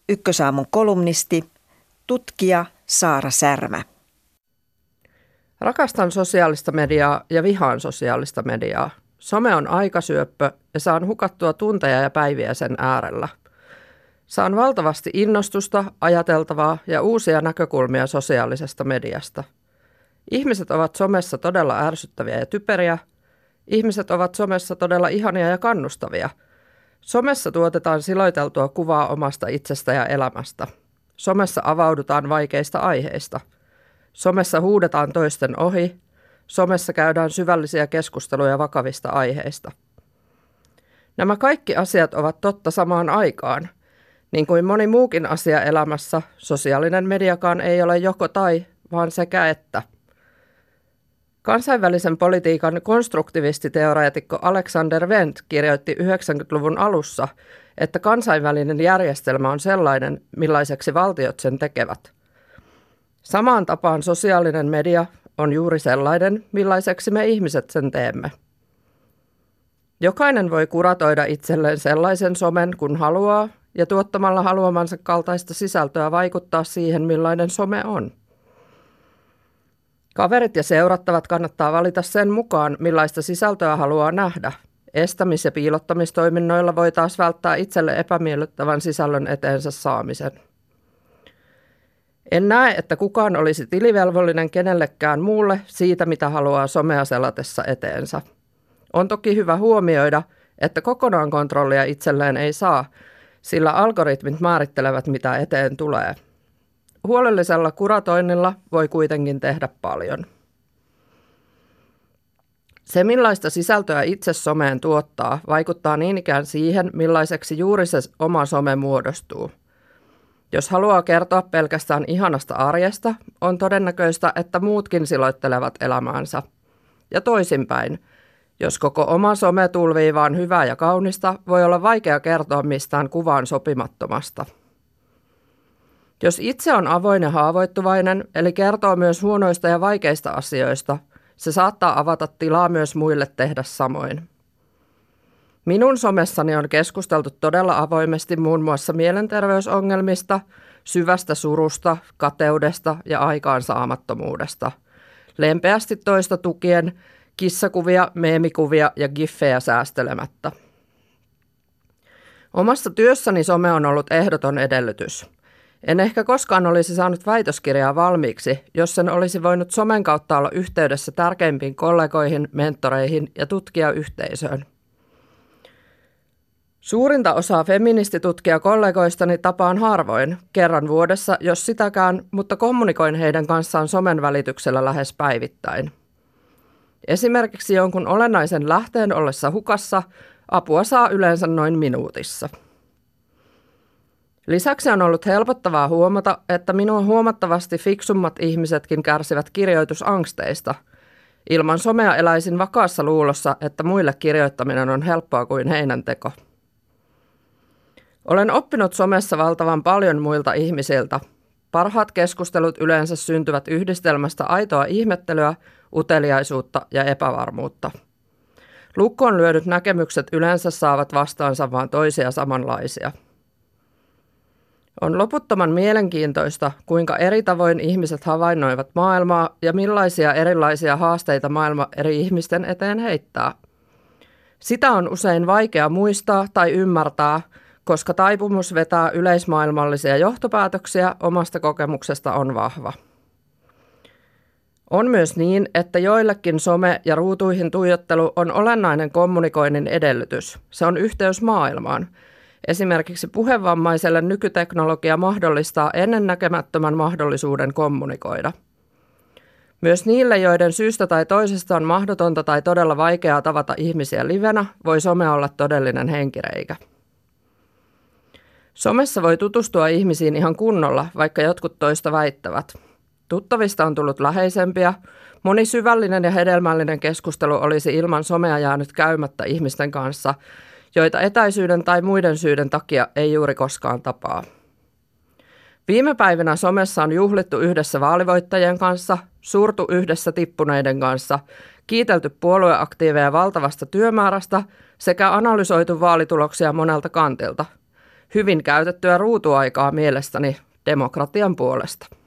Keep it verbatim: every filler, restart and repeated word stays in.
Ykkösaamun kolumnisti, tutkija Saara Särmä. Rakastan sosiaalista mediaa ja vihaan sosiaalista mediaa. Some on aikasyöppö ja saan hukattua tunteja ja päiviä sen äärellä. Saan valtavasti innostusta, ajateltavaa ja uusia näkökulmia sosiaalisesta mediasta. Ihmiset ovat somessa todella ärsyttäviä ja typeriä. Ihmiset ovat somessa todella ihania ja kannustavia. Somessa tuotetaan siloiteltua kuvaa omasta itsestä ja elämästä. Somessa avaudutaan vaikeista aiheista. Somessa huudetaan toisten ohi. Somessa käydään syvällisiä keskusteluja vakavista aiheista. Nämä kaikki asiat ovat totta samaan aikaan. Niin kuin moni muukin asia elämässä, sosiaalinen mediakaan ei ole joko tai, vaan sekä että. Kansainvälisen politiikan konstruktivistiteoreetikko Alexander Wendt kirjoitti yhdeksänkymmentäluvun alussa, että kansainvälinen järjestelmä on sellainen, millaiseksi valtiot sen tekevät. Samaan tapaan sosiaalinen media on juuri sellainen, millaiseksi me ihmiset sen teemme. Jokainen voi kuratoida itselleen sellaisen somen, kun haluaa, ja tuottamalla haluamansa kaltaista sisältöä vaikuttaa siihen, millainen some on. Kaverit ja seurattavat kannattaa valita sen mukaan, millaista sisältöä haluaa nähdä. Estämis- ja piilottamistoiminnoilla voi taas välttää itselle epämiellyttävän sisällön eteensä saamisen. En näe, että kukaan olisi tilivelvollinen kenellekään muulle siitä, mitä haluaa somea selatessa eteensä. On toki hyvä huomioida, että kokonaan kontrollia itselleen ei saa, sillä algoritmit määrittelevät, mitä eteen tulee. Huolellisella kuratoinnilla voi kuitenkin tehdä paljon. Se, millaista sisältöä itse someen tuottaa, vaikuttaa niin ikään siihen, millaiseksi juuri se oma some muodostuu. Jos haluaa kertoa pelkästään ihanasta arjesta, on todennäköistä, että muutkin siloittelevat elämäänsä. Ja toisinpäin, jos koko oma some tulvii vaan hyvää ja kaunista, voi olla vaikea kertoa mistään kuvaan sopimattomasta. Jos itse on avoin ja haavoittuvainen, eli kertoo myös huonoista ja vaikeista asioista, se saattaa avata tilaa myös muille tehdä samoin. Minun somessani on keskusteltu todella avoimesti muun muassa mielenterveysongelmista, syvästä surusta, kateudesta ja aikaansaamattomuudesta. Lempeästi toista tukien, kissakuvia, meemikuvia ja giffejä säästelemättä. Omassa työssäni some on ollut ehdoton edellytys. En ehkä koskaan olisi saanut väitöskirjaa valmiiksi, jos sen olisi voinut somen kautta olla yhteydessä tärkeimpiin kollegoihin, mentoreihin ja tutkijayhteisöön. Suurinta osaa feministitutkijakollegoistani tapaan harvoin, kerran vuodessa, jos sitäkään, mutta kommunikoin heidän kanssaan somen välityksellä lähes päivittäin. Esimerkiksi jonkun olennaisen lähteen ollessa hukassa apua saa yleensä noin minuutissa. Lisäksi on ollut helpottavaa huomata, että minua huomattavasti fiksummat ihmisetkin kärsivät kirjoitusangsteista. Ilman somea eläisin vakaassa luulossa, että muille kirjoittaminen on helppoa kuin heinänteko. Olen oppinut somessa valtavan paljon muilta ihmisiltä. Parhaat keskustelut yleensä syntyvät yhdistelmästä aitoa ihmettelyä, uteliaisuutta ja epävarmuutta. Lukkoon lyödyt näkemykset yleensä saavat vastaansa vain toisia samanlaisia. On loputtoman mielenkiintoista, kuinka eri tavoin ihmiset havainnoivat maailmaa ja millaisia erilaisia haasteita maailma eri ihmisten eteen heittää. Sitä on usein vaikea muistaa tai ymmärtää, koska taipumus vetää yleismaailmallisia johtopäätöksiä omasta kokemuksesta on vahva. On myös niin, että joillekin some ja ruutuihin tuijottelu on olennainen kommunikoinnin edellytys. Se on yhteys maailmaan. Esimerkiksi puhevammaiselle nykyteknologia mahdollistaa ennennäkemättömän mahdollisuuden kommunikoida. Myös niille, joiden syystä tai toisesta on mahdotonta tai todella vaikeaa tavata ihmisiä livenä, voi some olla todellinen henkireikä. Somessa voi tutustua ihmisiin ihan kunnolla, vaikka jotkut toista väittävät. Tuttavista on tullut läheisempiä. Moni syvällinen ja hedelmällinen keskustelu olisi ilman somea jäänyt käymättä ihmisten kanssa, joita etäisyyden tai muiden syiden takia ei juuri koskaan tapaa. Viime päivinä somessa on juhlittu yhdessä vaalivoittajien kanssa, surtu yhdessä tippuneiden kanssa, kiitelty puolueaktiiveja valtavasta työmäärästä sekä analysoitu vaalituloksia monelta kantilta. hyvin käytettyä ruutuaikaa mielestäni demokratian puolesta.